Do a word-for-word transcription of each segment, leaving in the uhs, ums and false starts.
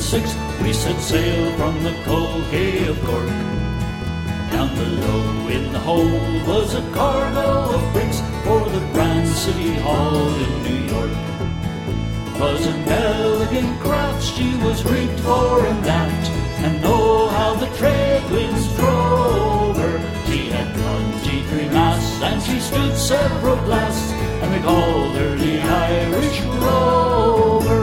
six, we set sail from the cold Bay of Cork. Down below in the hold was a cargo of bricks for the Grand City Hall in New York. 'Twas an elegant craft, she was rigged fore and aft, and oh how the trade winds drove her. She had twenty-three masts and she stood several blasts, and they called her the Irish Rover.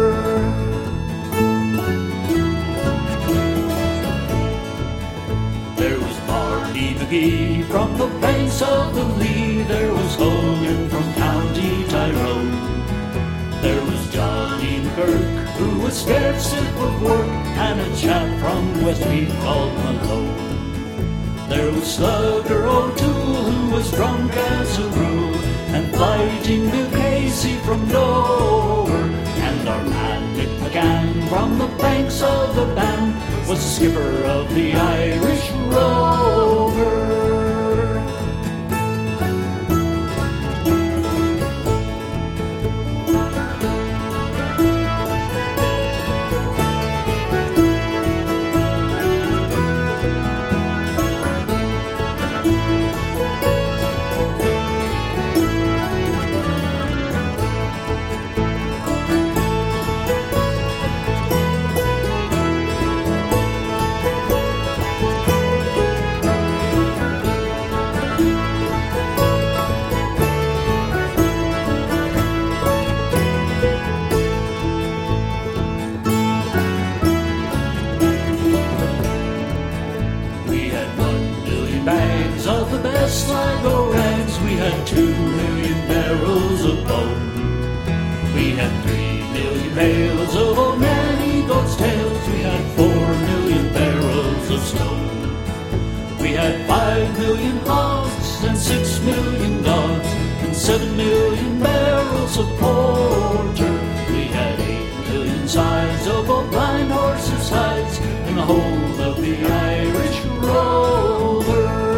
There was Marty McGee from the banks of the Lee, there was Hogan from County Tyrone, there was Johnny McGurk, who was scared stiff of work, and a chap from Westmeath called Malone. There was Slugger O'Toole, who was drunk as a rule, and Fighting Bill Casey from Dover, and our man Nick McGann from the banks of the Bann was the skipper of the Irish Rover. Of the best Sligo rags, we had two million barrels of bone. We had three million bales of old nanny goat's tails. We had four million barrels of stone. We had five million hogs and six million dogs, and seven million barrels of porter. We had eight million sides of old blind horses' hides in the hold of the Irish Rover.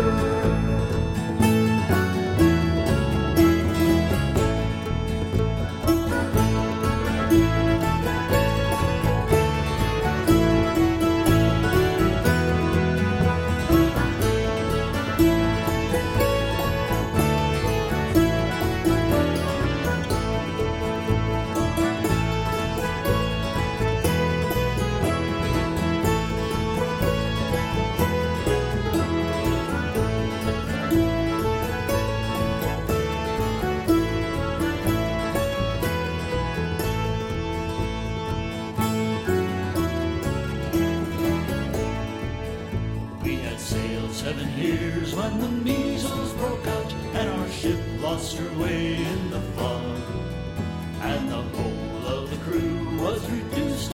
Seven years when the measles broke out, and our ship lost her way in the fog, and the whole of the crew was reduced